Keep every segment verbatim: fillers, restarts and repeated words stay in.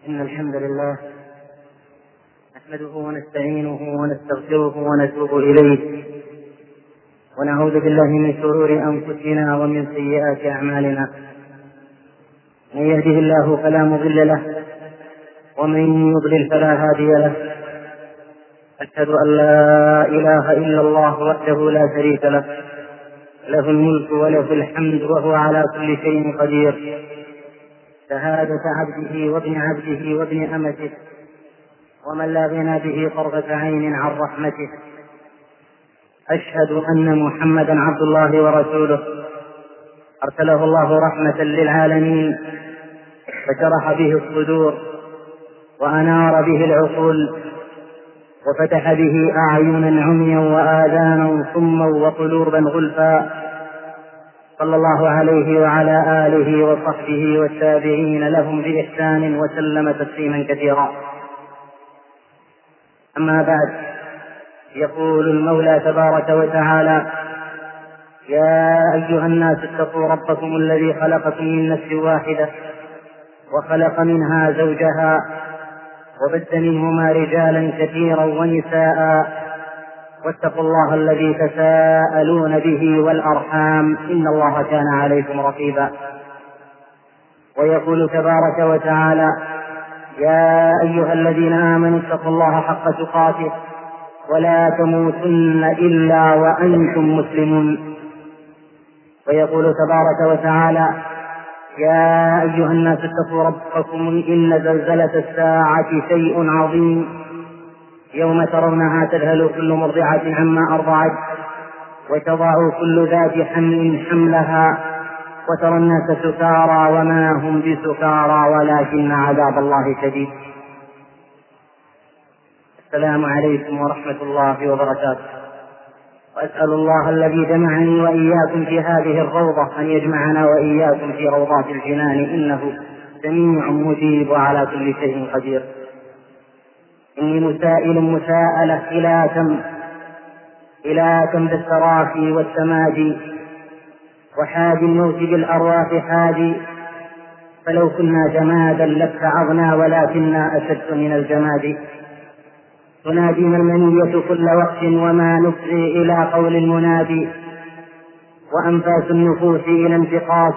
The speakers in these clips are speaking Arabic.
إن الحمد لله نحمده ونستعينه ونستغفره ونتوب إليه، ونعوذ بالله من شرور أنفسنا ومن سيئات أعمالنا. من يهده الله فلا مضل له، ومن يضلل فلا هادي له. أشهد أن لا إله إلا الله وحده لا شريك له، له الملك وله الحمد وهو على كل شيء قدير. شهادة عبده وابن عبده وابن أمته، ومن لا غنى به طرفة عين عن رحمته. أشهد أن محمدا عبد الله ورسوله، أرسله الله رحمة للعالمين، فشرح به الصدور وأنار به العقول، وفتح به أعينا عميا وآذانا صما وقلوبا غلفا. صلى الله عليه وعلى آله وصحبه والتابعين لهم بإحسان وسلم تسليما كثيرا. أما بعد، يقول المولى تبارك وتعالى: يا أيها الناس اتقوا ربكم الذي خلقكم من نفس واحدة وخلق منها زوجها وبث منهما رجالا كثيرا ونساء، واتقوا الله الذي تساءلون به والأرحام، إن الله كان عليكم رقيبا. ويقول تبارك وتعالى: يا أيها الذين آمنوا اتقوا الله حق تقاته ولا تموتن إلا وأنتم مسلمون. ويقول تبارك وتعالى: يا أيها الناس اتقوا ربكم إن زلزلة الساعة شيء عظيم، يوم ترونها تذهل كل مرضعة عما أرضعت وتضع كل ذات حمل حملها وترى الناس سكارى وما هم بسكارى ولكن عذاب الله شديد. السلام عليكم ورحمة الله وبركاته. وأسأل الله الذي جمعني وإياكم في هذه الروضة أن يجمعنا وإياكم في روضات الجنان، إنه سميع مجيب وعلى كل شيء قدير. إني مسائل مساءلة إلى كم إلى كم ذا التراخي والتمادي، وحاج الموت بالأرواح حاجي. فلو كنا جمادا لاتعظنا ولكننا أشد من الجماد. تنادينا المنية كل وقت وما نفضي إلى قول المنادي، وأنفاس النفوس إلى انتقاص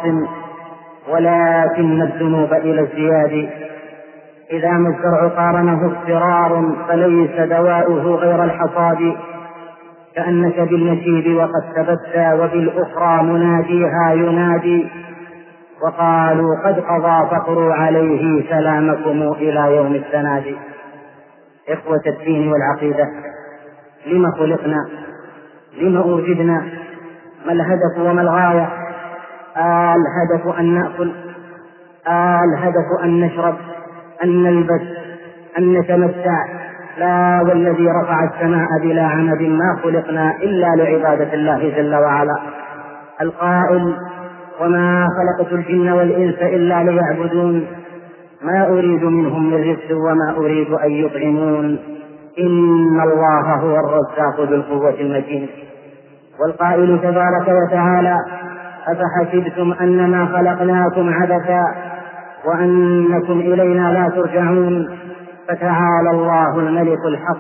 ولكن الذنوب إلى الزياد. إذا ما الزرع قارنه اضطرار فليس دواؤه غير الحصاد. كأنك بالنشيد وقد تبدى وبالأخرى مناديها ينادي، وقالوا قد قضى فقروا عليه سلامكم إلى يوم التنادي. إخوة الدين والعقيدة، لما خلقنا؟ لما أوجدنا؟ ما الهدف وما الغاية؟ آه الهدف أن نأكل، آه الهدف أن نشرب، أن نلبس، أن نتمتع. لا، والذي رفع السماء بلا عمد ما خلقنا إلا لعبادة الله جل وعلا. القائل: وما خلقت الجن والإنس إلا ليعبدون، ما أريد منهم من رزق وما أريد أن يطعمون، إن الله هو الرزاق ذو القوة المتين. والقائل تبارك وتعالى: أفحسبتم أنما خلقناكم عبثا وأنكم إلينا لا ترجعون، فتعالى الله الملك الحق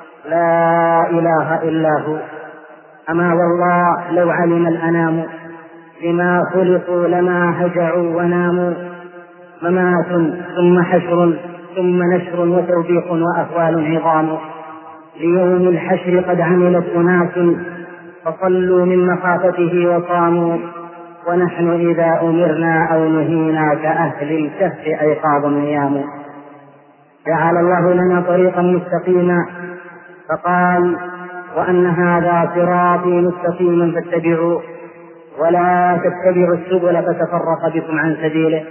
لا إله إلا هو. أما والله لو علم الأنام لما خلقوا لما هجعوا وناموا. ممات ثم حشر ثم نشر وتوبيخ وأهوال عظام. ليوم الحشر قد عملت أناس فصلوا من مخافته وصاموا، ونحن إذا أمرنا أو نهينا كأهل الكهف أيقاظ نيام. جعل الله لنا طريقا مستقيما فقال: وأن هذا صراطي مستقيما فاتبعوه ولا تتبعوا السبل فتفرق بكم عن سبيله،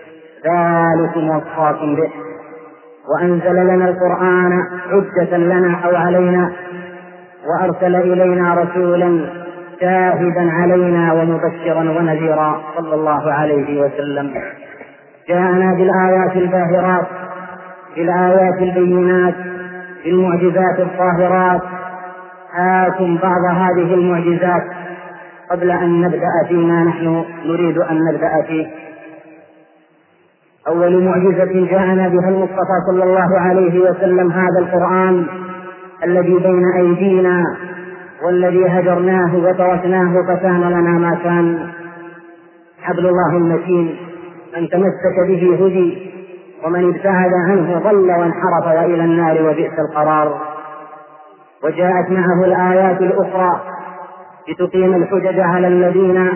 ذلكم وصاكم به. وأنزل لنا القرآن حجة لنا أو علينا، وأرسل إلينا رسولا شاهدا علينا ومبشرا ونذيرا، صلى الله عليه وسلم. جاءنا بالآيات الباهرات، بالآيات البينات، بالمعجزات الظاهرات. هاكم بعض هذه المعجزات قبل أن نبدأ فيما نحن نريد أن نبدأ فيه. أول معجزة جاءنا بها المصطفى صلى الله عليه وسلم هذا القرآن الذي بين أيدينا والذي هجرناه وتركناه فكان لنا ما كان. حبل الله المتين، من تمسك به هدي ومن ابتعد عنه ضل وانحرف وإلى النار وبئس القرار. وجاءت معه الآيات الأخرى لتقيم الحجج على الذين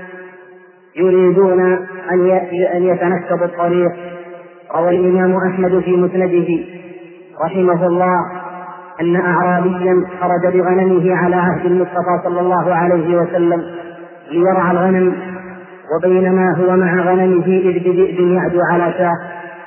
يريدون أن يتنكبوا الطريق. روى الإمام أحمد في مسنده رحمه الله أن أعرابيا خرج بغنمه على عهد المصطفى صلى الله عليه وسلم ليرعى الغنم، وبينما هو مع غنمه إذ بذئب يعدو على شاة،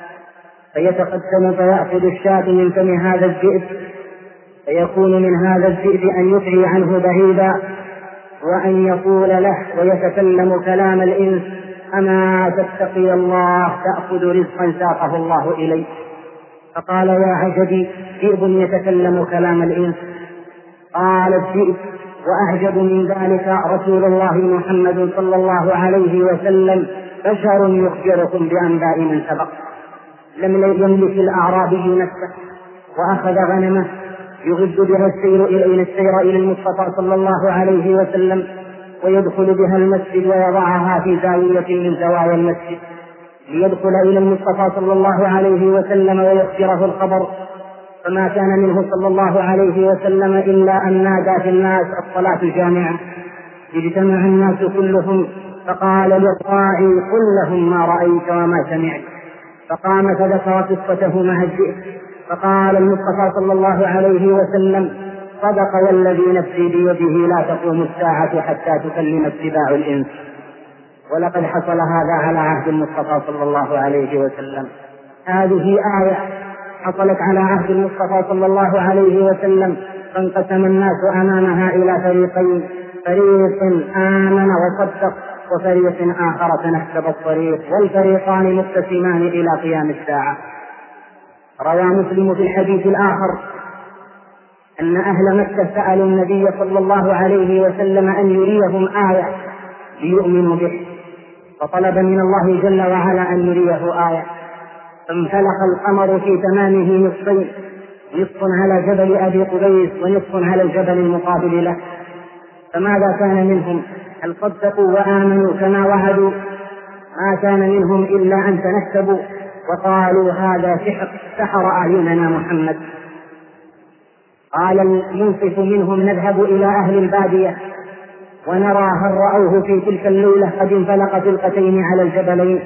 فيتقدم فيأخذ الشاة من فم هذا الذئب، فيكون من هذا الذئب أن يطغي عنه بعيدا وأن يقول له ويتكلم كلام الإنس: أما تتقي الله تأخذ رزقا ساقه الله إليك. فقال: يا عجبي، ذئب يتكلم كلام الإنس. قال الذئب: وأعجب من ذلك رسول الله محمد صلى الله عليه وسلم بشر يخبركم بأنباء من سبق. لم يملك الأعرابي نفسه وأخذ غنمه يغد بها السير إلى السير إلى المصطفى صلى الله عليه وسلم، ويدخل بها المسجد ويضعها في زاوية من زوايا المسجد ليدخل إلى المصطفى صلى الله عليه وسلم ويخبره الخبر. فما كان منه صلى الله عليه وسلم إلا أن نادى في الناس: الصلاة جامعة. اجتمع الناس كلهم فقال للراعي: قل لهم ما رأيت وما سمعت. فقام فذكر قصته مع الذئب، فقال المصطفى صلى الله عليه وسلم: صدق والذي نفسي بيده لا تقوم الساعة حتى تكلم اتباع الإنس. ولقد حصل هذا على عهد المصطفى صلى الله عليه وسلم. هذه آية حصلت على عهد المصطفى صلى الله عليه وسلم، فانقسم الناس أمامها إلى فريقين: فريق آمن وصدق، وفريق آخر تنكب الطريق، والفريقان مقتسمان إلى قيام الساعة. روى مسلم في الحديث الآخر أن أهل مكة سألوا النبي صلى الله عليه وسلم أن يريهم آية ليؤمنوا به، فطلب من الله جل وعلا أن يريه آية، فانفلق القمر في تمامه نصفين: نصف على جبل أبي قبيس ونصف على الجبل المقابل له. فماذا كان منهم؟ هل صدقوا وآمنوا كما وعدوا؟ ما كان منهم إلا أن تنكبوا وقالوا: هذا سحر، سحر أعيننا محمد. قال المنصف منهم: نذهب إلى أهل البادية ونرى هل رأوه في تلك الليلة قد انفلق فلقتين على الجبلين.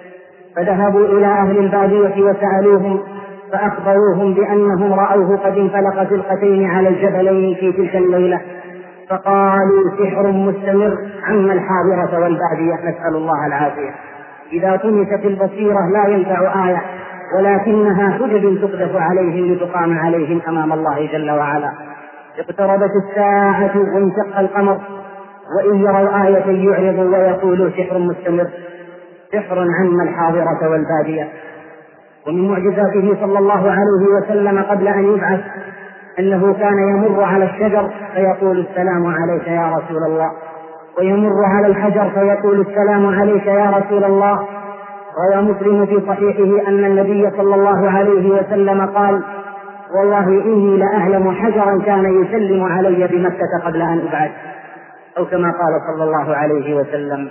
فذهبوا إلى أهل البادية وسألوهم فأخبروهم بأنهم رأوه قد انفلق فلقتين على الجبلين في تلك الليلة، فقالوا: سحر مستمر عم الحاضرة والبادية، نسأل الله العافية. إذا طمست البصيرة لا ينفع آية، ولكنها حجج تقذف عليهم لتقام عليهم أمام الله جل وعلا. اقتربت الساعة وانشق القمر، وإن يروا آية يعرضوا ويقولوا: سحر مستمر، سحر عم الحاضرة والبادية. ومن معجزاته صلى الله عليه وسلم قبل أن يبعث أنه كان يمر على الشجر فيقول: السلام عليك يا رسول الله، ويمر على الحجر فيقول: السلام عليك يا رسول الله. روى مسلم في صحيحه أن النبي صلى الله عليه وسلم قال: والله إني لأعلم حجرا كان يسلم علي بمكة قبل أن أبعث، أو كما قال صلى الله عليه وسلم.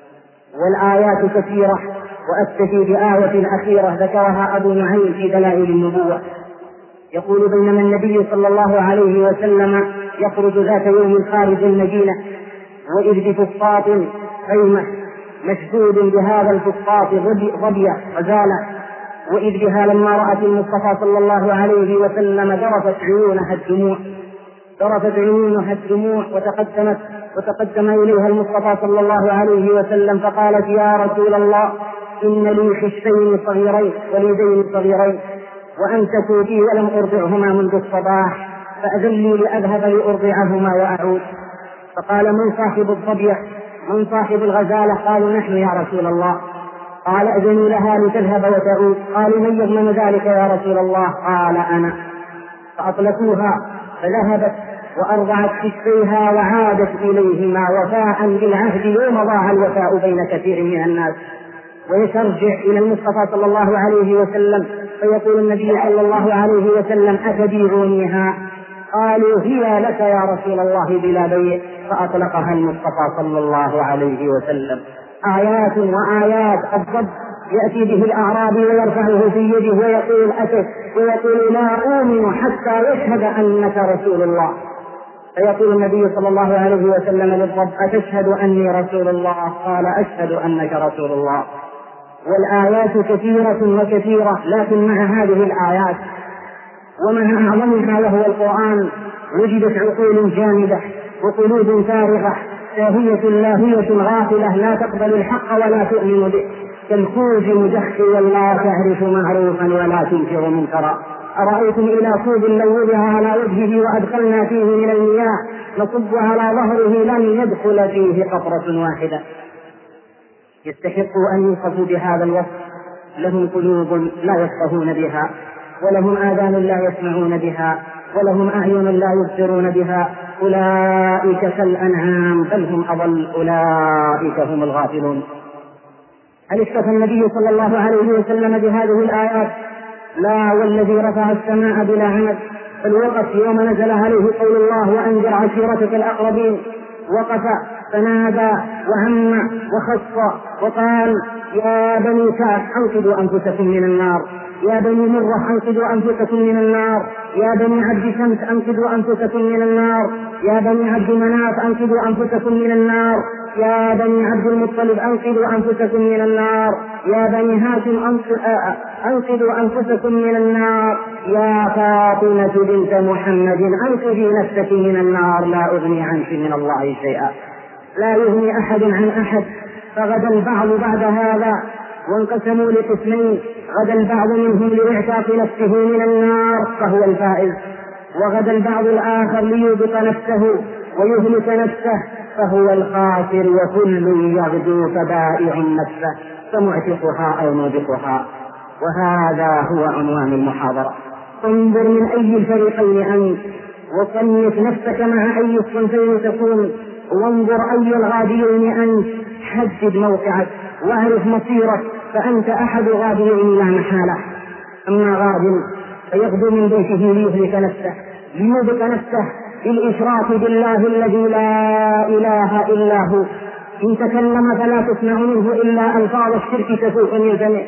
والآيات كثيرة، وأكتفي بآية أخيرة ذكرها أبو نعيم في دلائل النبوة. يقول: بينما النبي صلى الله عليه وسلم يخرج ذات يوم خارج المدينة، وإذ بفسطاط خيمة مشدود بهذا الفسطاط ظبية غزالة، وإذ بها لما رأت المصطفى صلى الله عليه وسلم ذرفت عيونها الدموع ذرفت عيونها الدموع وتقدمت وتقدم إليها المصطفى صلى الله عليه وسلم فقالت: يا رسول الله، إن لي خشين صغيرين وليدين صغيرين، وأمسكوا بي ولم أرضعهما منذ الصباح، فأذن لي لأذهب لأرضعهما وأعود. فقال: من صاحب الظبية؟ من صاحب الغزالة؟ قالوا: نحن يا رسول الله. قال: أذنوا لها لتذهب وتعود. قالوا: من يضمن ذلك يا رسول الله؟ قال: أنا. فأطلقوها فذهبت وأرضعت خشيها وعادت إليهما وفاء بالعهد يوم ضاع الوفاء بين كثير من الناس. ويترجع إلى المصطفى صلى الله عليه وسلم فيقول النبي صلى الله عليه وسلم أتبيعونيها؟ قالوا هي لك يا رسول الله بلا بيع، فأطلقها المصطفى صلى الله عليه وسلم. آيات وآيات الضب يأتي به الأعرابي ويرفعه في يده ويقول أتت ويقول لا أؤمن حتى يشهد أنك رسول الله، فيقول النبي صلى الله عليه وسلم للضب أتشهد أني رسول الله؟ قال أشهد أنك رسول الله. والآيات كثيرة وكثيرة، لكن مع هذه الآيات ومع أعظمها وهو القرآن وجدت عقول جامدة وقلوب فارغة ساهية لاهية غافلة لا تقبل الحق ولا تؤمن به، كالكوز مدخلا لا تعرف معروفا ولا تنكر منكرا. أرأيتم إلى كوز لو وضع على وجهه وأدخلنا فيه من المياه نصب على ظهره لن يدخل فيه قطرة واحدة. يستحق أن يوصفوا بهذا الوصف. لهم قلوب لا يفقهون بها، ولهم آذان لا يسمعون بها، ولهم أعين لا يبصرون بها، أولئك كالأنعام بل هم أضل، أولئك هم الغافلون. هل اكتفى النبي صلى الله عليه وسلم بهذه الآيات؟ لا، والذي رفع السماء بلا عمد، بل وقف يوم نزل عليه قول الله وأنذر عشيرتك الأقربين، وقف فنادى وهم وخص وقال يا بني كعب أنقذوا أنفسكم من النار، يا بني مرة أنقذوا أنفسكم من النار، يا بني عبد شمس أنقذوا أنفسكم من النار، يا بني عبد مناف أنقذوا أنفسكم من النار، يا بني عبد المطلب أنقذوا أنفسكم من النار، يا بني هاشم أنقذوا أنفسكم من النار، يا فاطمة بنت محمد أنقذي نفسك من النار لا أغني عنك من الله شيئا. لا يغني أحد عن أحد. فغدا البعض بعد هذا وانقسموا لقسمين، غدا البعض منهم لإعتاق نفسه من النار فهو الفائز، وغدا البعض الآخر ليوبق نفسه ويهلك نفسه فهو الخاسر، وكل يغدو فبائع نفسه فمعتقها أو موبقها. وهذا هو عنوان المحاضرة. انظر من أي الفريقين أنت، وصنف نفسك مع أي الصنفين تكون، وانظر أي الغاديين أنت، حدد موقعك واعرف مصيرك، فأنت أحد غاديين لا محالة. أما غاد فيغدو من بيته ليهلك نفسه ليوبق نفسه بالإشراك بالله الذي لا إله إلا هو. إن تكلم فلا تسمع منه إلا ألفاظ الشرك تفوح من الجميع،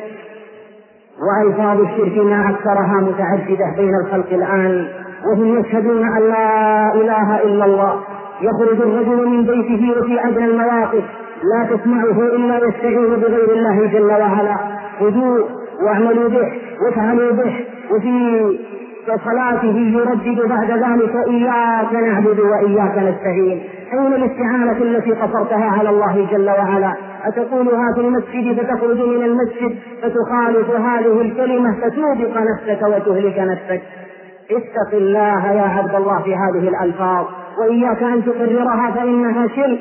وألفاظ الشرك ما أكثرها متعددة بين الخلق الآن، وهم يشهدون أن لا إله إلا الله. يخرج الرجل من بيته وفي أدنى المواقف لا تسمعه إلا يستعين بغير الله جل وعلا. خذوا واعملوا به وافعلوا به، وفي صلاته يردد بعد ذلك إياك نعبد وإياك نستعين. أين الاستعانة التي قصرتها على الله جل وعلا؟ أتقولها في المسجد فتخرج من المسجد فتخالف هذه الكلمة فتوبق نفسك وتهلك نفسك. اتق الله يا عبد الله في هذه الألفاظ، وإياك أن تقررها فإنها شرك.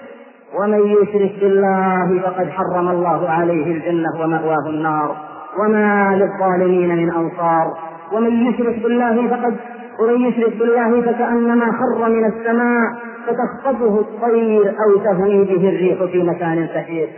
ومن يشرك بالله فقد حرم الله عليه الجنة ومأواه النار وما للظالمين من أنصار. ومن يشرك بالله فقد ومن يشرك بالله فكأنما خر من السماء فتخطفه الطير أو تهوي به الريح في مكان سحيق.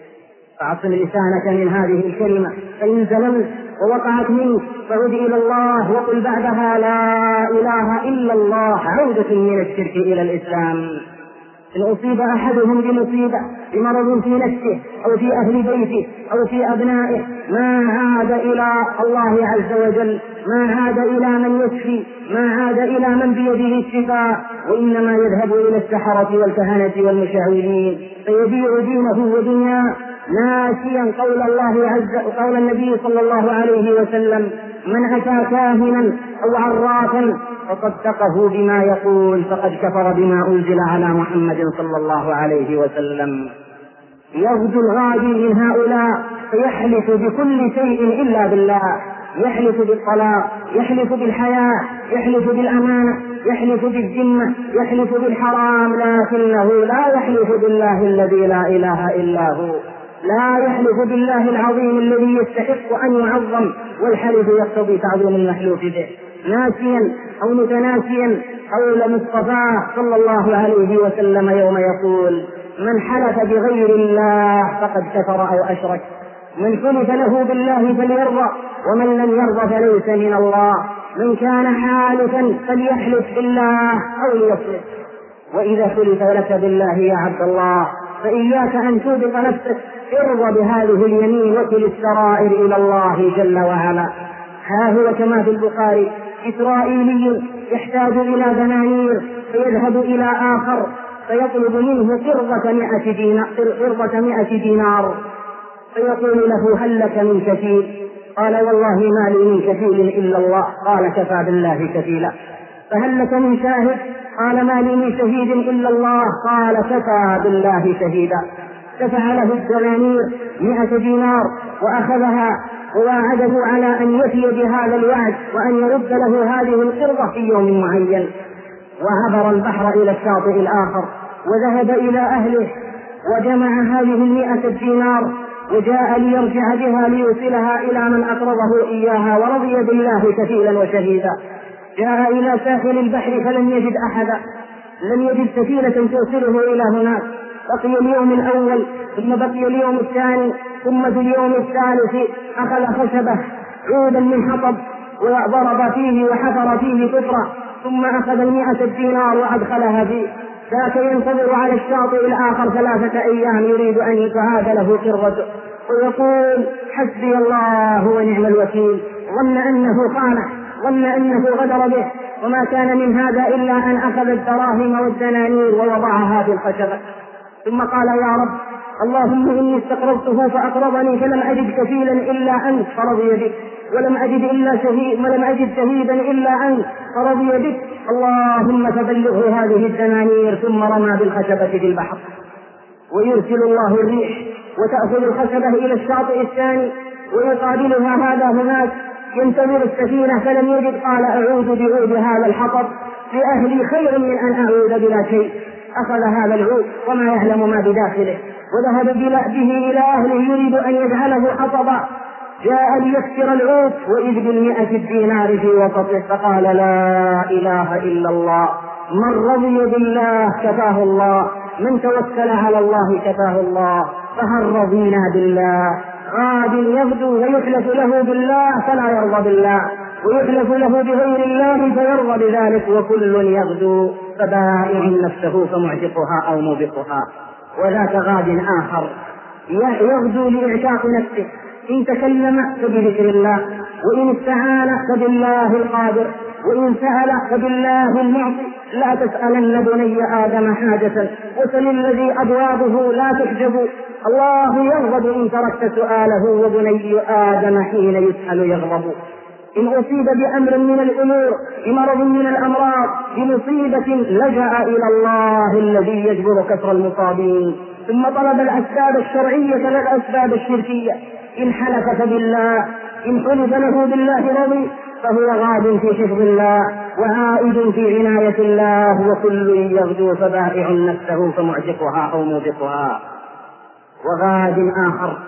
فاعصم لسانك من هذه الكلمة، فإن زللت ووقعت منك فعد إلى الله وقل بعدها لا إله إلا الله، عودة من الشرك إلى الإسلام. إن أصيب أحدهم بمصيبة بمرض في نفسه أو في أهل بيته أو في أبنائه ما عاد إلى الله عز وجل، ما عاد إلى من يشفي، ما عاد إلى من بيده الشفاء، وإنما يذهب إلى السحرة والكهنة والمشعوذين فيبيع دينه ودنياه، ناسيا قول الله عز قول النبي صلى الله عليه وسلم من أتى كاهنا أو عرافا فصدقه بما يقول فقد كفر بما أنزل على محمد صلى الله عليه وسلم. يغدو الغادي من هؤلاء فيحلف بكل شيء إلا بالله، يحلف بالطلاق، يحلف بالحياة، يحلف بالأمانة، يحلف بالذمة، يحلف بالحرام، لكنه لا يحلف بالله الذي لا إله إلا هو، لا يحلف بالله العظيم الذي يستحق أن يعظم، والحلف يقتضي تعظيم المحلوف به، ناسيا أو متناسيا قول مصطفى صلى الله عليه وسلم يوم يقول من حلف بغير الله فقد كفر أو أشرك. من حلف له بالله فليرضى ومن لم يرضى فليس من الله. من كان حالفا فليحلف بالله أو ليصمت. وإذا حلف لك بالله يا عبد الله فإياك أن توبق نفسك، ارضى بهذه اليمين وكل السرائر إلى الله جل وعلا. ها هو كما في البخاري إسرائيلي يحتاج إلى دنانير فيذهب إلى آخر فيطلب منه قرضة مئة دينار, قرضة مئة دينار فيقول له هل لك من كفيل؟ قال والله ما لي من كفيل إلا الله. قال كفى بالله كفيلا. فهل لك من شاهد؟ قال ما لي من شهيد إلا الله. قال كفى بالله شهيدا. دفع له الدنانير مئة دينار وأخذها وواعده على أن يفي بهذا الوعد وأن يرد له هذه القرضة في يوم معين. وعبر البحر إلى الشاطئ الآخر وذهب إلى أهله وجمع هذه المئة دينار وجاء ليرجع بها ليوصلها إلى من أقرضه إياها ورضي بالله كفيلا وشهيدا. جاء إلى ساحل البحر فلم يجد أحدا، لم يجد سفينة توصله إلى هناك. بقي اليوم الأول ثم بقي اليوم الثاني ثم في اليوم الثالث أخذ خشبة عودا من حطب وضرب فيه وحفر فيه كفرة ثم أخذ المئة دينار وأدخلها فيه. ذاك ينتظر على الشاطئ الآخر ثلاثة أيام يريد أن يتعاد له قرته ويقول حسبي الله ونعم الوكيل. ظن أنه خانه، ظن أنه غدر به، وما كان من هذا إلا أن أخذ الدراهم والدنانير ووضعها في الخشبة. ثم قال يا رب اللهم إني استقرضته فأقرضني فلم أجد كفيلا إلا أنت فرضي بك، ولم أجد إلا شهيد ولم أجد شهيدا إلا أنت فرضي بك، اللهم فبلغه هذه الدنانير. ثم رمى بالخشبة في البحر ويرسل الله الريح وتأخذ الخشبة إلى الشاطئ الثاني ويقابلها هذا هناك ينتظر السفينة فلم يجد. قال أعود بعود هذا الحطب لأهلي خير من أن أعود بلا شيء. أخذ هذا العود وما يعلم ما بداخله وذهب به إلى أهله يريد أن يجعله حطبا. جاء ليكسر العود وإذ بالمئة الدينار في وسطه فقال لا إله إلا الله. من رضي بالله كفاه الله، من توكل على الله كفاه الله. فهل رضينا بالله؟ غاد يغدو ويحلف له بالله فلا يرضى بالله، ويحلف له بغير الله فيرضى بذلك، وكل يغدو فبائع نفسه فمعتقها أو موبقها. وذاك غاد آخر يغدو لإعتاق نفسه، إن تكلم فبذكر الله، وإن استعان فبالله القادر، وإن سأل فبالله المعطي. لا تسألن بني آدم حاجة وسل الذي أبوابه لا تحجب. الله يغضب إن تركت سؤاله، وبني آدم حين يسأل يغضب. إن أصيب بأمر من الأمور، بمرض من الأمراض، بمصيبة لجأ إلى الله الذي يجبر كسر المصابين، ثم طلب الأسباب الشرعية لا الأسباب الشركية. إن حلف فبالله، إن حلف له بالله رضي، فهو غاد في حفظ الله وعائد في عناية الله. وكل يغدو فبائع نفسه فمعتقها أو موبقها. وغاد آخر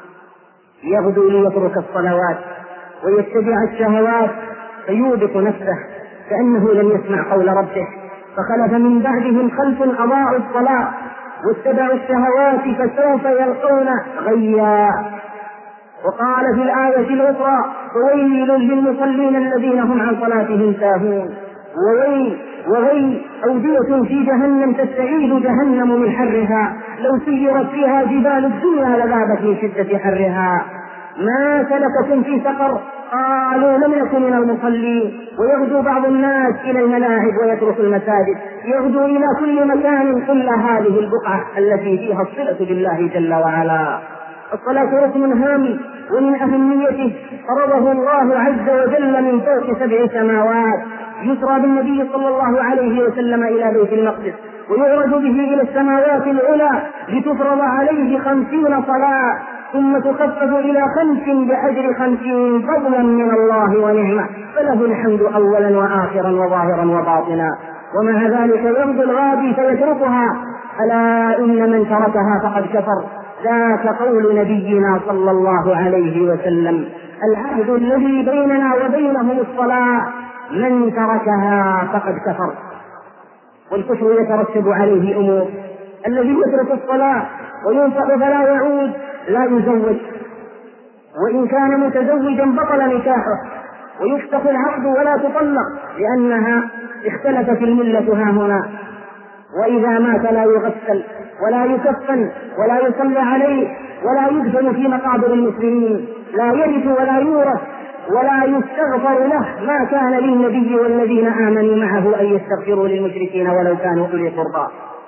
يغدو ليترك الصلوات ويتبع الشهوات فيوبق نفسه كأنه لم يسمع قول ربه. فخلف من بعدهم خلف أضاعوا الصلاة واتبعوا الشهوات فسوف يلقون غيا. وقال في الآية الأخرى وويل للمصلين الذين هم عن صلاتهم ساهون. وويل وغيل أودية في جهنم تستعيد جهنم من حرها، لو سيرت فيها جبال الدنيا لذابت من شدة حرها. ما سلككم في سقر؟ قالوا لم نكن من المصلين. ويغدو بعض الناس إلى الملاعب ويترك المساجد، يغدو إلى كل مكان إلا هذه البقعة التي فيها الصلة بالله جل وعلا. الصلاة ركن هام ومن أهميته فرضه الله عز وجل من فوق سبع سماوات. يسرى بالنبي صلى الله عليه وسلم إلى بيت المقدس ويعرج به إلى السماوات العلى لتفرض عليه خمسين صلاة، ثم تخفف إلى خمس بأجر خمسين فضلا من الله ونعمة، فله الحمد أولا وآخرا وظاهرا وباطنا. ومع ذلك يغدو الغادي فيتركها. ألا إن من تركها فقد كفر. ذاك قول نبينا صلى الله عليه وسلم العهد الذي بيننا وبينهم الصلاة، من تركها فقد كفر. والكفر يترتب عليه أمور. الذي يترك الصلاة وينفق فلا يعود لا يزوج وإن كان متزوجا بطل نكاحه ويفسخ العقد ولا تطلق لأنها اختلفت الملة ها هنا. وإذا مات لا يغسل ولا يكفن ولا يصلى عليه ولا يدفن في مقابر المسلمين، لا يرث ولا يورث ولا يستغفر له، ما كان للنبي والذين آمنوا معه أن يستغفروا للمشركين ولو كانوا أولي قربى.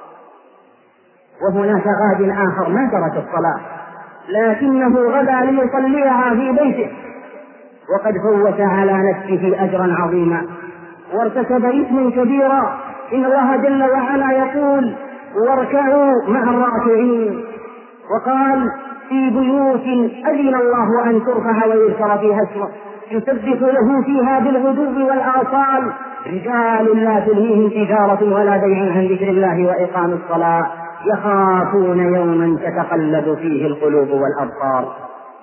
وهناك غاد آخر ما ترك الصلاة لكنه غدا ليصليها في بيته وقد فوت على نفسه أجرا عظيما وارتكب إثما كبيرا. إن الله جل وعلا يقول: واركعوا مع الراكعين. وقال: في بيوت أذن الله أن ترفع ويذكر فيها اسمه يسبح له فيها بالغدو والآصال رجال لا تلهيهم تجارة ولا بيع عن ذكر الله وإقام الصلاة يخافون يوما تتقلب فيه القلوب والأبصار.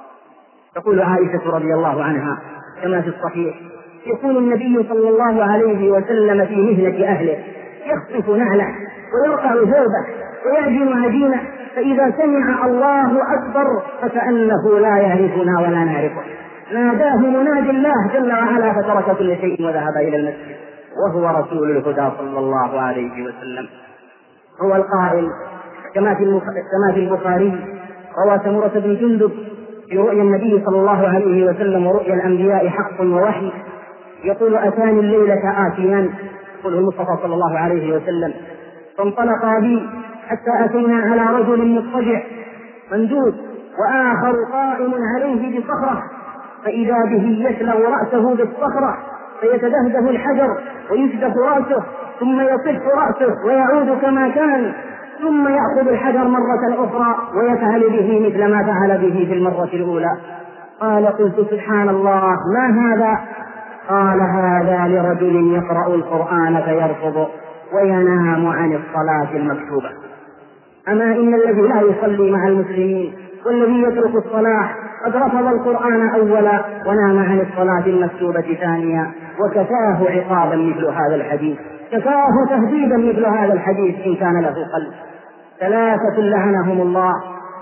تقول عائشة رضي الله عنها كما في الصحيح: يكون النبي صلى الله عليه وسلم في مهنة أهله يخطف نعله ويرقع ثوبه ويعجن عجينه، فإذا سمع الله أكبر فكأنه لا يعرفنا ولا نعرفه، ناداه منادي الله جل وعلا فترك كل شيء وذهب إلى المسجد، وهو رسول الهدى صلى الله عليه وسلم. هو القائل كما في البخاري: روى سمرة بن جندب في رؤيا النبي صلى الله عليه وسلم ورؤيا الأنبياء حق ووحي، يقول: أتاني الليلة آتيان، يقوله المصطفى صلى الله عليه وسلم، فانطلقا بي حتى أتينا على رجل مضطجع مندود وآخر قائم عليه بصخرة، فإذا به يسلغ رأسه بالصخرة فيتدهده الحجر ويشدخ رأسه ثم يصف رأسه ويعود كما كان، ثم يأخذ الحجر مرة أخرى ويفعل به مثل ما فعل به في المرة الأولى. قال: قلت: سبحان الله، ما هذا؟ قال: هذا لرجل يقرأ القرآن فيرفض وينام عن الصلاة المكتوبة. أما إن الذي لا يصلي مع المسلمين والذي يترك الصلاة قد رفض القرآن أولا ونام عن الصلاة المكتوبة ثانيا، وكفاه عقابا مثل هذا الحديث، كفاه تهديدا مثل هذا الحديث إن كان له قلب. ثلاثة لعنهم الله: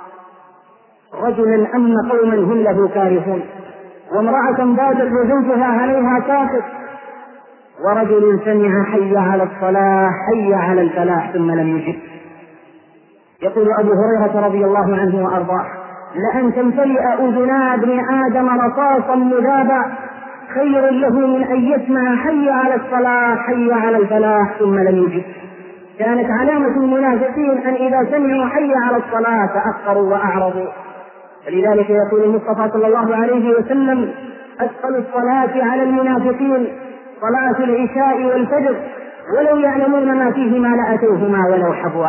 رجلا أم قوما هم له كارهون، وامرأة باتت وزوجها عليها كافر، ورجل سمع حي على الصلاة حي على الفلاح ثم لم يجب. يقول أبو هريرة رضي الله عنه وأرضاه: لأن تمتلئ أذنا ابن آدم رصاصا مذابا خير له من أن يسمع حي على الصلاة حي على الفلاح ثم لم يجب. كانت علامة المنافقين أن إذا سمعوا حي على الصلاة تأخروا وأعرضوا. فلذلك يقول المصطفى صلى الله عليه وسلم: أثقل الصلاة على المنافقين صلاة العشاء والفجر، ولو يعلمون ما فيهما لأتوهما ولو حبوا.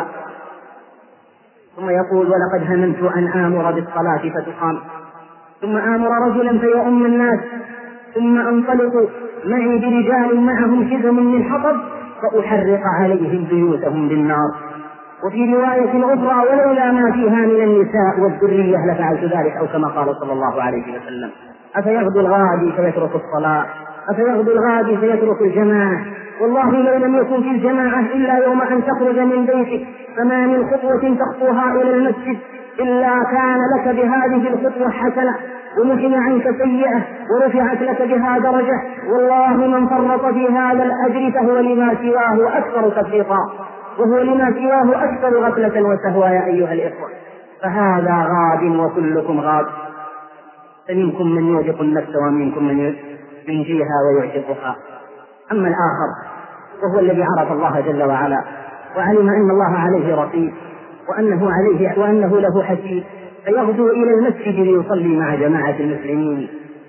ثم يقول: ولقد هممت أن آمر بالصلاة فتقام، ثم آمر رجلا فيؤم الناس، ثم أنطلق معي برجال معهم حزم من حطب فأحرق عليهم بيوتهم بالنار. وفي رواية أخرى: ولولا ما فيها من النساء والذرية لفعلت ذلك، أو كما قال صلى الله عليه وسلم. أفيغدو الغادي فيترك الصلاة؟ أفيغدو الغادي فيترك الجماعة؟ والله لو لم يكن في الجماعة إلا يوم أن تخرج من بيتك فما من خطوة تخطوها إلى المسجد إلا كان لك بهذه الخطوة حسنة ومحي عنك سيئة ورفعت لك بها درجة. والله من فرط في هذا الأجر فهو لما سواه أكثر تفريطا، وهو لما سواه أكثر غفلة وسهوى يا أيها الإخوة. فهذا غاد وكلكم غاد، فمنكم من يوجق النفس ومنكم من ينجيها ويعجبها. أما الآخر وهو الذي عرف الله جل وعلا وعلم أن الله عليه رقيب وأنه عليه وأنه له حسيب، فيغدو إلى المسجد ليصلي مع جماعة المسلمين،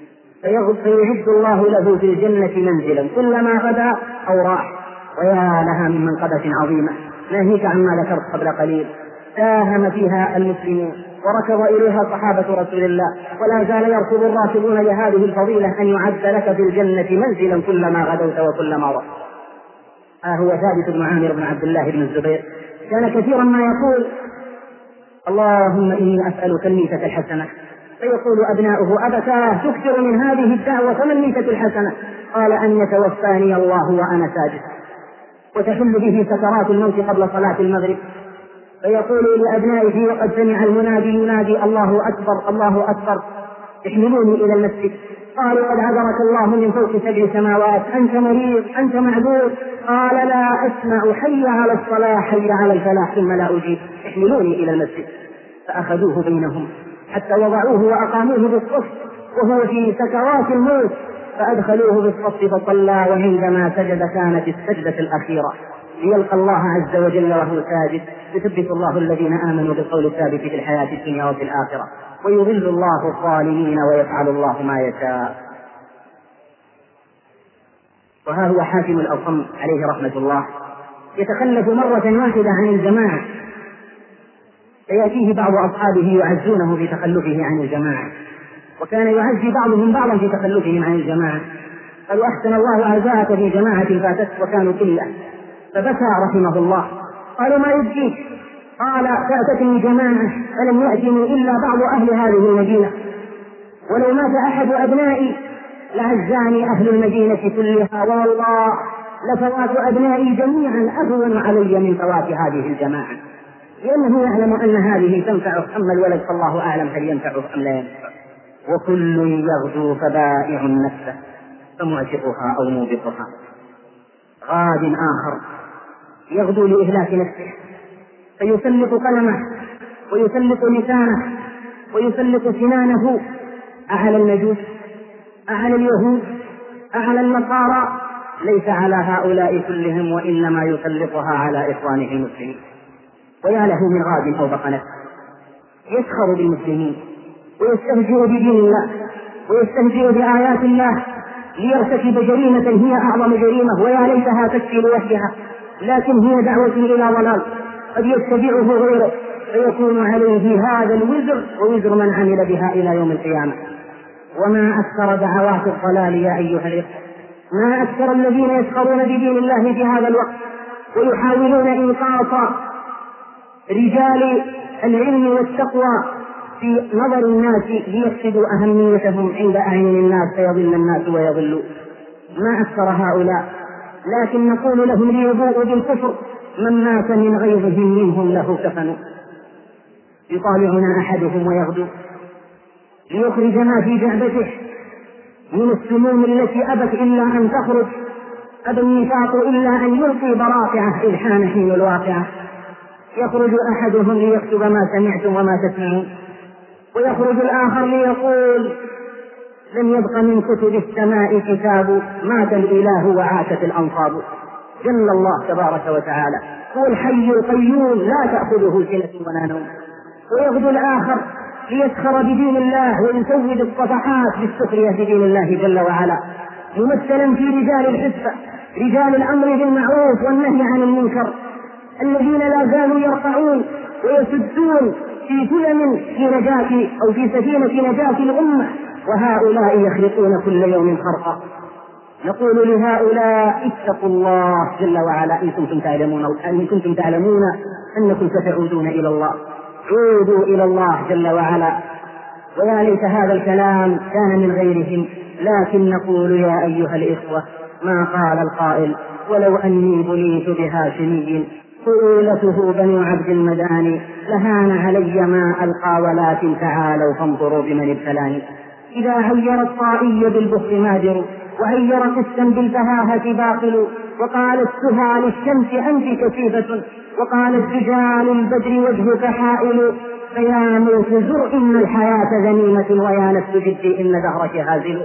فيعد الله له في الجنة منزلا كلما غدا أو راح. ويا لها من منقبة عظيمة ناهيك عما ذكرت قبل قليل، ساهم فيها المسلمون وركض إليها صحابة رسول الله، ولا زال يركض الراكبون لهذه الفضيلة أن يعد لك في الجنة منزلا كلما غدوت وكلما رحت. آه هو ثابت بن عامر بن عبد الله بن الزبير كان كثيرا ما يقول: اللهم إني أسألك الميتة الحسنة، فيقول أبناؤه: أبتاه تكثر من هذه الدعوة فما الميتة الحسنة؟ قال: أن يتوفاني الله وأنا ساجد، وتحل به سكرات الموت قبل صلاة المغرب، فيقول لأبنائه وقد سمع المنادي ينادي: الله أكبر الله أكبر، احملوني إلى المسجد. قالوا قد عذرك الله من فوق سبع سماوات، أنت مريض، أنت معذور. قال لا أسمع حي على الصلاة حي على الفلاح ثم لا أجيب، احملوني إلى المسجد. فأخذوه بينهم حتى وضعوه وأقاموه بالصف وهو في سكرات الموت، فأدخلوه بالصف فصلى، وعندما سجد كانت السجدة الأخيرة ليلقى الله عز وجل وهو ساجد. يثبت الله الذين آمنوا بالقول الثابت في الحياة الدنيا وفي الآخرة، ويضل الله الظالمين ويفعل الله ما يشاء. وها هو حاتم الأصم عليه رحمة الله يتخلف مرة واحدة عن الجماعة، فيأتيه بعض أصحابه يعزونه في تخلفه عن الجماعة، وكان يعزي بعضهم بعضا في تخلفهم عن الجماعة. قالوا أحسن الله عزاءك في جماعة فاتت وكانوا قلة، فبكى رحمه الله. قالوا ما يبكيك؟ قال فاتتني جماعة فلم يأتني إلا بعض أهل هذه المدينة، ولو مات أحد أبنائي لعزاني أهل المدينة كلها، والله لفوات أبنائي جميعا أهون علي من فوات هذه الجماعة، لأنه يعلم أن هذه تنفعه، أما الولد فالله أعلم هل ينفعه أم لا ينفعه. وكل يغدو فبائع نفسه فمعتقها أو موبقها. غاد آخر يغدو لإهلاك نفسه فيسلط قلمه ويسلط لسانه ويسلط سنانه أعلى المجوس، أعلى اليهود، أعلى النصارى، ليس على هؤلاء كلهم، وإنما يسلطها على إخوانه المسلمين. ويا له من غاد أو بقنة يسخر بالمسلمين ويستهزئ بدين الله ويستهزئ بآيات الله ليرتكب جريمة هي أعظم جريمة، ويا ليتها تكفي لوحدها، لكن هي دعوة إلى ضلال قد يتبعه غيره فيكون عليه هذا الوزر ووزر من عمل بها إلى يوم القيامة. وما أكثر دعوات الضلال يا أيها الإخوة، ما أكثر الذين يسخرون بدين الله في هذا الوقت ويحاولون إنقاص رجال العلم والتقوى في نظر الناس ليفسدوا أهميتهم عند أعين الناس فيضل الناس ويضلوا. ما أكثر هؤلاء، لكن نقول لهم ليبوءوا بالكفر، من مات من غيظهم منهم له كفن. يطالعنا أحدهم ويغدو ليخرج ما في جعبته من السموم التي أبت إلا أن تخرج، أبى النفاق إلا أن يلقي براقعه إذ حان حين الواقعة. يخرج أحدهم ليكتب ما سمعتم وما تسمعون، ويخرج الآخر ليقول لم يبق من كتب السماء كتاب، مات الإله وعاشت الأنصاب. جل الله تبارك وتعالى هو الحي القيوم لا تأخذه سنة ولا نوم. ويغدو الآخر ليسخر بدين الله ويسود الصفحات بالسخرية بدين الله جل وعلا، ممثلا في رجال الحسة، رجال الأمر بالمعروف والنهي عن المنكر، الذين لا زالوا يرقعون ويسدون في سلم في نجاة أو في سفينة نجاة الأمة، وهؤلاء يخرقون كل يوم خرقا. نقول لهؤلاء اتقوا الله جل وعلا إن كنتم تعلمون إن كنتم تعلمون أنكم ستعودون إلى الله، عودوا إلى الله جل وعلا. ويا ليت هذا الكلام كان من غيرهم، لكن نقول يا أيها الإخوة ما قال القائل ولو أني بليت بهاشمي سؤولته بنو عبد المداني لهان علي ما ألقى، ولكن تعالوا فانظروا بمن ابتلاني. إذا عير الطائي بالبخل ماجر وعير قسا بالفهاهة باطل، وقال السهى للشمس أنت كثيفة وقال الدجى للبدر وجهك حائل، فيا موت زر إن الحياة ذميمة ويا نفس جدي إن دهرك هازل.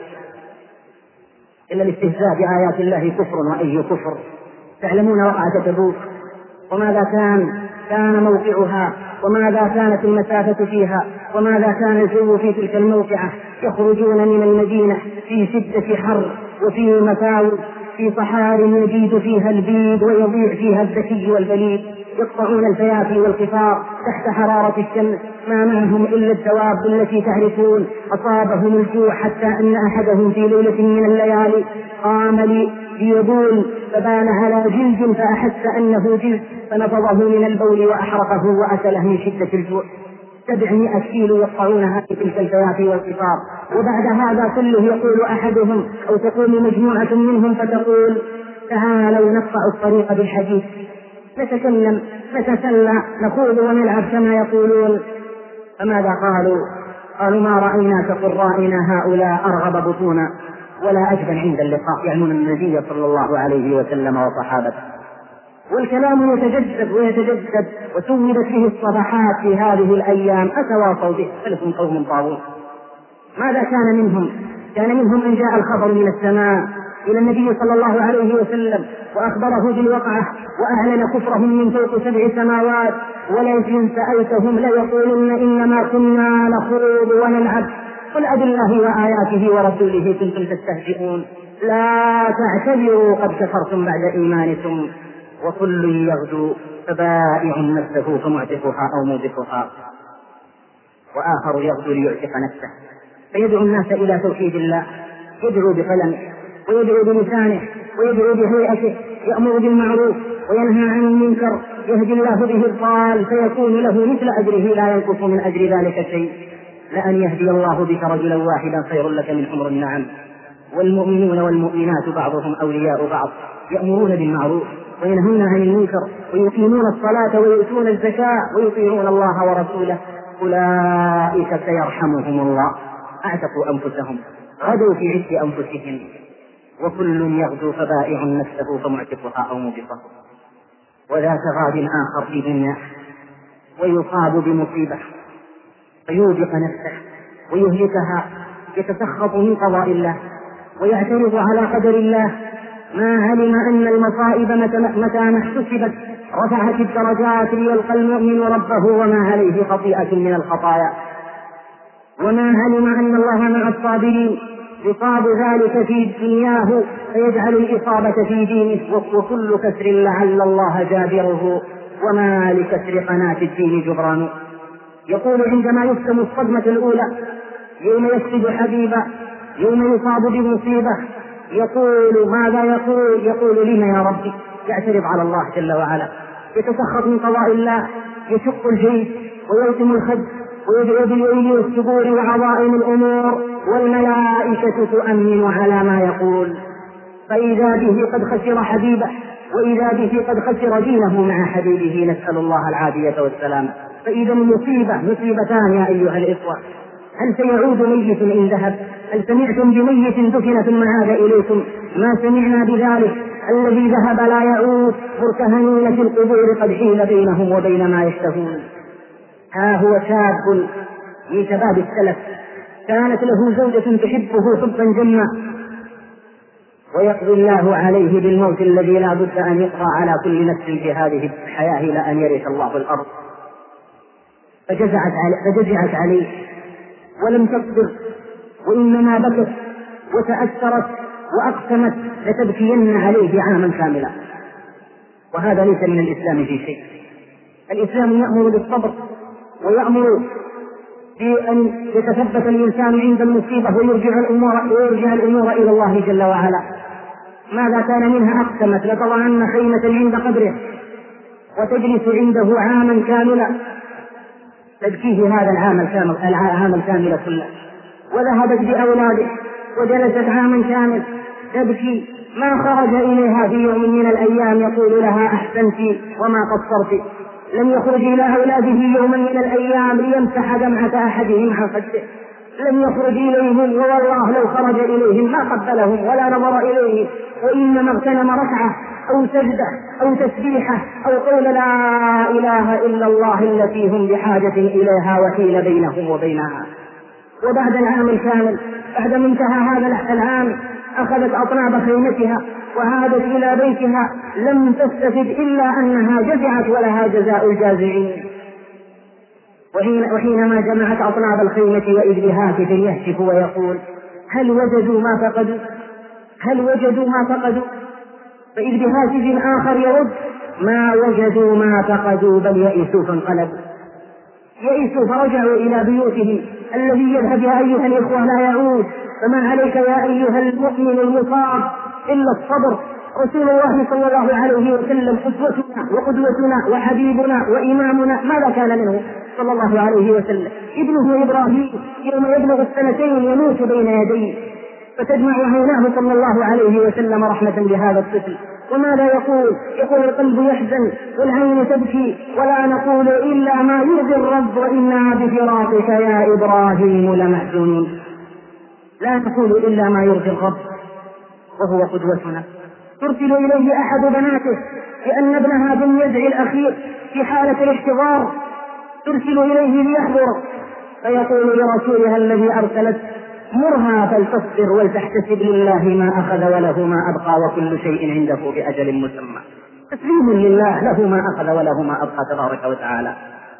إن الاستهزاء بآيات الله كفر وأي كفر. تعلمون وقعة تبوك وماذا كان كان موقعها وماذا كانت المسافة فيها وماذا كان الجو في تلك الموقعة. يخرجون من المدينة في شدة حر وفي مساوي في صحار يجيد فيها البيد ويضيع فيها الذكي والبليد، يقطعون الفيافي والقفار تحت حرارة الشمس، ما معهم إلا الدواب التي تعرفون. أصابهم الجوع حتى أن أحدهم في ليلة من الليالي قام ليبول فبان على جلد فأحس أنه جلد فنفضه من البول وأحرقه وأكله من شدة الجوع. سبعمائة كيلو يقطعونها في تلك الفيافي والقفار. وبعد هذا كله يقول أحدهم أو تقول مجموعة منهم فتقول تعالوا نقطع الطريق بالحديث، نتكلم نتسلى نخوض ونلعب كما يقولون. فماذا قالوا؟ قالوا ما رأينا كقرائنا هؤلاء أرغب بطونا ولا أجبن عند اللقاء، يعنون النبي صلى الله عليه وسلم وصحابته. والكلام يتجدد ويتجدد، وسودت به الصفحات في هذه الأيام أتواصوا به، فلكم قوم طاغون. ماذا كان منهم؟ كان منهم من جاء الخبر من السماء إلى النبي صلى الله عليه وسلم وأخبره بالوقعة وأعلن كفرهم من فوق سبع سماوات، ولئن سألتهم ليقولن إنما كنا نخوض ونلعب قل أبالله وآياته ورسوله كنتم تستهزئون لا تعتذروا قد كفرتم بعد إيمانكم وكل يغدو فبائع نفسه فمعتقها أو موبقها وآخر يغدو ليعتق نفسه. فيدعو الناس إلى توحيد الله، يدعو بقلمه ويدعو بلسانه ويدعو بهيئته، يأمر بالمعروف وينهى عن المنكر، يهدي الله به الضال فيكون له مثل أجره لا ينقص من أجر ذلك شيء. لأن يهدي الله بك رجلا واحدا خير لك من حمر النعم. والمؤمنون والمؤمنات بعضهم أولياء بعض، يأمرون بالمعروف وينهون عن المنكر ويقيمون الصلاة ويؤتون الزكاة ويطيعون الله ورسوله، أولئك سيرحمهم الله. أعتقوا أنفسهم، غدوا في عز أنفسهم، وكل يغدو فبائع نفسه فمعتقها أو موبقها. وذاك غاد آخر في دنيا ويصاب بمصيبة فيوبق نفسه ويهلكها، يتسخط من قضاء الله ويعترض على قدر الله، ما علم أن المصائب متى ما احتسبت رفعت الدرجات ليلقى المؤمن ربه وما عليه خطيئة من الخطايا، وما علم أن الله مع الصابرين يصاب ذلك في دنياه فيجعل الإصابة في دينه، وكل كسر لعل الله جابره وما لكسر قناة الدين جبران. يقول عندما يسلم الصدمة الأولى يوم يفقد حبيبا، يوم يصاب بمصيبة، يقول ماذا يقول؟ يقول لما يا ربي؟ يعترض على الله جل وعلا، يتسخط من قضاء الله، يشق الجيش ويلطم الخد ويدعو بالويل والثبور وعظائم الأمور، والملائكة تؤمن على ما يقول. فإذا به قد خسر حبيبه وإذا به قد خسر دينه مع حبيبه، نسأل الله العافية والسلام. فإذا المصيبة مصيبتان يا أيها الإخوة، هل سيعود ميت إن ذهب؟ هل سمعتم بميت دفن ثم عاد إليكم؟ ما سمعنا بذلك. الذي ذهب لا يعود، مرتهنين في القبور قد حيل بينهم وبين ما يشتهون. ها هو شاب من شباب السلف كانت له زوجة تحبه حبا جما، ويقضي الله عليه بالموت الذي لا بد أن يقضى على كل نفس في هذه الحياة إلى أن يرث الله الأرض. فجزعت عليه, فجزعت عليه ولم تصبر، وإنما بكت وتأثرت وأقسمت لتبكين عليه عاما كاملا. وهذا ليس من الإسلام في شيء. الإسلام يأمر بالصبر ويأمر بأن يتثبت الإنسان عند المصيبة ويرجع الأمور, ويرجع الأمور إلى الله جل وعلا. ماذا كان منها؟ أقسمت لتضعن خيمة عند قبره وتجلس عنده عاما كاملا، تبكيه هذا العام الكامل, العام الكامل كله. وذهبت بأولاده وجلست عاما كامل تبكي، ما خرج إليها في يوم من الأيام يقول لها أحسنت وما قصرت. لم يخرج إلى أولاده يوما من الأيام ليمسح دمعة أحدهم عن خده، لم يخرج إليهم، والله لو خرج إليهم ما قبلهم ولا نظر إليهم، وإنما اغتنم ركعة أو سجدة أو تسبيحة أو قول لا إله إلا الله التي هم بحاجة إليها وحيل بينهم وبينها. وبعد العام الكامل، بعد ما انتهى هذا العام، أخذت أطناب خيمتها وعادت إلى بيتها، لم تستفد إلا أنها جزعت ولها جزاء الجازعين. وحين وحينما جمعت أطناب الخيمة وإذ بهاتف يهتف ويقول هل وجدوا ما فقدوا؟ هل وجدوا ما فقدوا؟ فإذ بهاتف آخر يرد ما وجدوا ما فقدوا بل يئسوا فانقلبوا. يئسوا فرجعوا إلى بيوتهم. الذي يذهب يا أيها الإخوة لا يعود، فما عليك يا أيها المؤمن المصاب إلا الصبر. رسول الله صلى الله عليه وسلم أسوتنا وقدوتنا وحبيبنا وإمامنا، ماذا كان منه صلى الله عليه وسلم؟ ابنه إبراهيم يوم يبلغ السنتين يموت بين يديه، فتجمع عيناه صلى الله عليه وسلم رحمة بهذا الطفل وماذا يقول؟ يقول القلب يحزن والعين تبكي ولا نقول إلا ما يرضي الرب وإنا بفراقك يا إبراهيم لمحزونون. لا نقول إلا ما يرضي الرب وهو قدوتنا. ترسل إليه أحد بناته لأن ابنها بالنزع الأخير في حالة الاحتضار، ترسل إليه ليحضر فيقول لرسولها الذي أرسلت: مرها فلتصبر ولتحتسب لله ما أخذ وله ما أبقى وكل شيء عنده بأجل مسمى. تسليم لله، له ما أخذ وله ما أبقى تبارك وتعالى.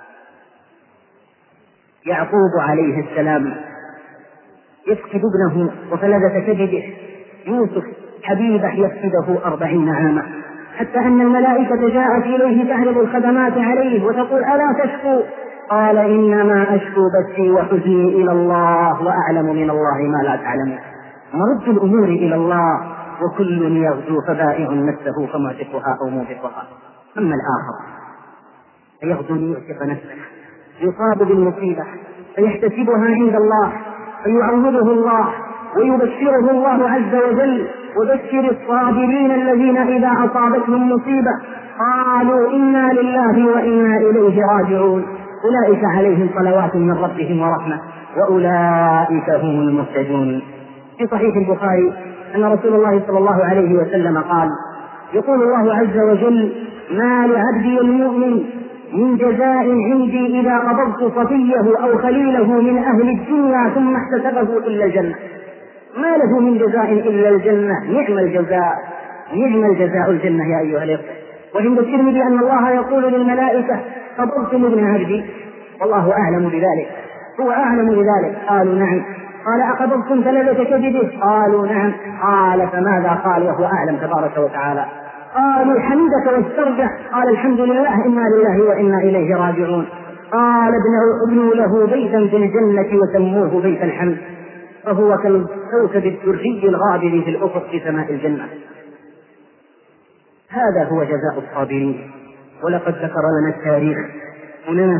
يعقوب عليه السلام يفقد ابنه وفلذة كبده يوسف حبيبه يفقده أربعين عاما، حتى أن الملائكة جاءت إليه تعرض الخدمات عليه وتقول: ألا تشكو؟ قال: إنما أشكو بثي وحزني إلى الله وأعلم من الله ما لا تعلمون. مرد الأمور إلى الله وكل يغدو فبائع نفسه فمعتقها أو موبقها. أما الآخر فيغدو ليعتق نفسه، يصاب بالمصيبة فيحتسبها عند الله فيعوضه الله ويبشره الله عز وجل: وبشر الصابرين الذين إذا أصابتهم مصيبة قالوا إنا لله وإنا إليه راجعون أولئك عليهم صلوات من ربهم ورحمة وأولئك هم المهتدون. في صحيح البخاري أن رسول الله صلى الله عليه وسلم قال: يقول الله عز وجل: ما لعبدي المؤمن من جزاء عندي إذا قبضت صفيه أو خليله من أهل الدنيا ثم احتسبه إلا الجنة. ما له من جزاء إلا الجنة. نعم الجزاء، نعم الجزاء الجنة يا أيها الإخوة. وعند الترمذي أن الله يقول للملائكة: قبضتم ابن عبدي؟ والله أعلم بذلك، هو أعلم بذلك. قالوا: نعم. قال: أقبضتم فلذة كبده؟ قالوا: نعم. قال: فماذا قال وهو أعلم تبارك وتعالى؟ قالوا: حمدك واسترجع. قال: الحمد لله إنا لله وإنا إليه راجعون. قال: ابنوا له بيتا في الجنة وسموه بيت الحمد، فهو كالكوكب الدري الغابر في الأفق في سماء الجنة. هذا هو جزاء الصابرين. ولقد ذكر لنا التاريخ أناس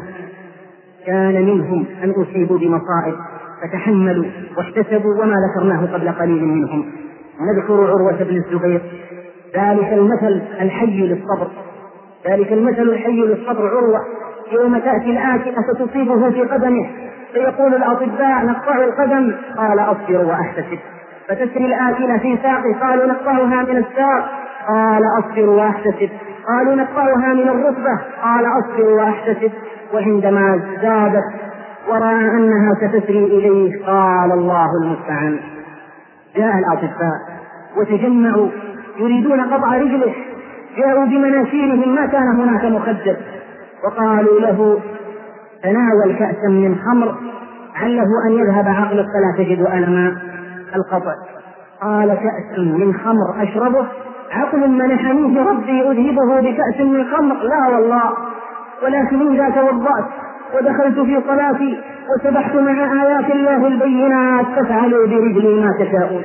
كان منهم أن أصيبوا بمصائب فتحملوا واحتسبوا وما ذكرناه قبل قليل منهم. نذكر عروة بن الزبير، ذلك المثل الحي للصبر، ذلك المثل الحي للصبر. عروة يوم تأتي الآكلة فتصيبه في قدمه فيقول الأطباء: نقطع القدم. قال: أصبر وأحتسب. فتسري الآكلة في ساقه، قالوا: نقطعها من الساق. قال: أصبر وأحتسب. قالوا: نقطعها من الركبة. قال: أصبر وأحتسب. وعندما زادت ورأى أنها ستسري إليه قال: الله المستعان. جاء الأطباء وتجمعوا يريدون قطع رجله، جاءوا بمناشيرهم، ما كان هناك مخدر، وقالوا له: تناول كأسا من خمر عله أن يذهب عقلك فلا تجد ألم القطع. قال: كأس من خمر أشربه؟ عقل منحنيه ربي أذهبه بكأس من خمر؟ لا والله، ولكن إذا توضأت ودخلت في صلاتي وسبحت مع آيات الله البينات فافعلوا برجلي ما تشاءون.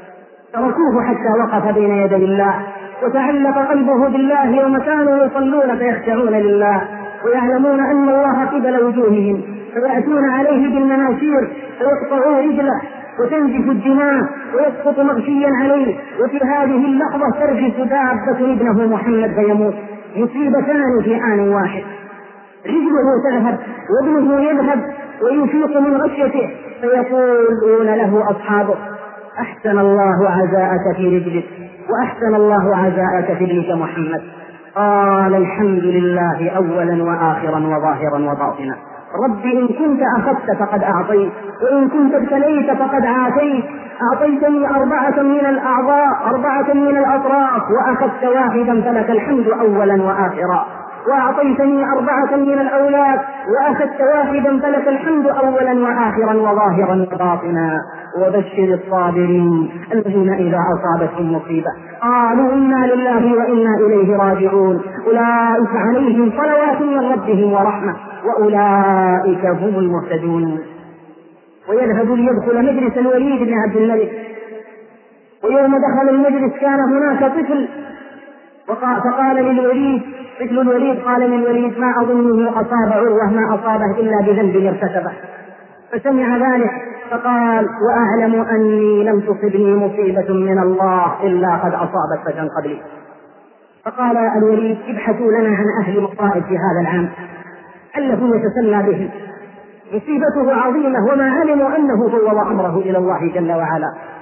تركوه حتى وقف بين يدي الله وتعلق قلبه بالله، يوم كانوا يصلون فيخشعون لله ويعلمون أن الله قبل وجوههم، فيأتون عليه بالمناشير فيقطعوا رجله وتنزف الدماء ويسقط مغشيا عليه. وفي هذه اللحظة ترجف دابة ابنه محمد فيموت. مصيبتان في آن واحد، رجله تذهب وابنه يذهب ويفيق من غشيته، فيقولون له أصحابه: أحسن الله عزاءك في رجلك وأحسن الله عزاءك في ابنك محمد. قال: الحمد لله أولا وآخرا وظاهرا وباطنا. رب إن كنت أخذت فقد أعطيت، وإن كنت ابتليت فقد عافيت. أعطيتني أربعة من الأعضاء، أربعة من الأطراف، وأخذت واحدا فلك الحمد أولا وآخرا. وأعطيتني أربعة من الأولاد وأخذت واحدا فلك الحمد أولا وآخرا وظاهرا وباطنا. وبشر الصابرين الذين إذا أصابتهم مصيبة قالوا إنا لله وإنا إليه راجعون أولئك عليهم صلوات من ربهم ورحمة وأولئك هم المهتدون. ويذهب ليدخل مجلس الوليد بن عبد الملك، ويوم دخل المجلس كان هناك طفل، فقال للوليد مثل الوليد قال للوليد: ما أظنه أصاب عروة ما أصابه إلا بذنب ارتكبه. فسمع ذلك فقال: وأعلم أني لم تصبني مصيبة من الله إلا قد أصابت فتى قبلي. فقال الوليد ابحثوا لنا عن أهل مصائب في هذا العام أنه يتسلى به، مصيبته عظيمة وما علموا أنه فوض أمره إلى الله جل وعلا.